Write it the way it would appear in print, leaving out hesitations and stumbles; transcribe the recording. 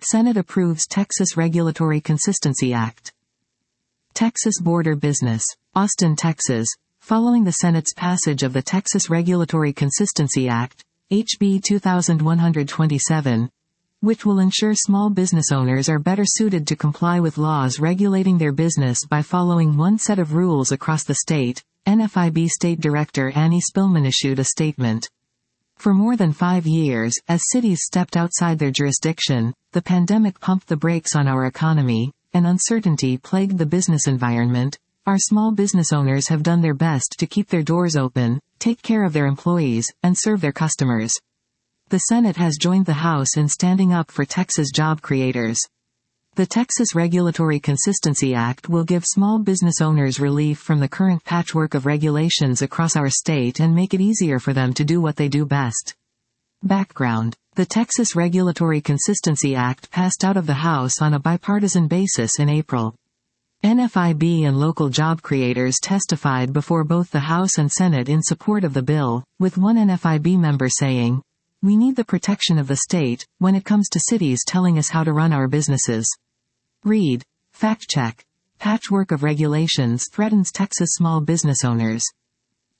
Senate approves Texas Regulatory Consistency Act. Texas Border Business. Austin, Texas. Following the Senate's passage of the Texas Regulatory Consistency Act, HB 2127, which will ensure small business owners are better suited to comply with laws regulating their business by following one set of rules across the state, NFIB State Director Annie Spillman issued a statement. For more than 5 years, as cities stepped outside their jurisdiction, the pandemic pumped the brakes on our economy, and uncertainty plagued the business environment. Our small business owners have done their best to keep their doors open, take care of their employees, and serve their customers. The Senate has joined the House in standing up for Texas job creators. The Texas Regulatory Consistency Act will give small business owners relief from the current patchwork of regulations across our state and make it easier for them to do what they do best. Background. The Texas Regulatory Consistency Act passed out of the House on a bipartisan basis in April. NFIB and local job creators testified before both the House and Senate in support of the bill, with one NFIB member saying, "We need the protection of the state when it comes to cities telling us how to run our businesses." Read. Fact check. Patchwork of regulations threatens Texas small business owners.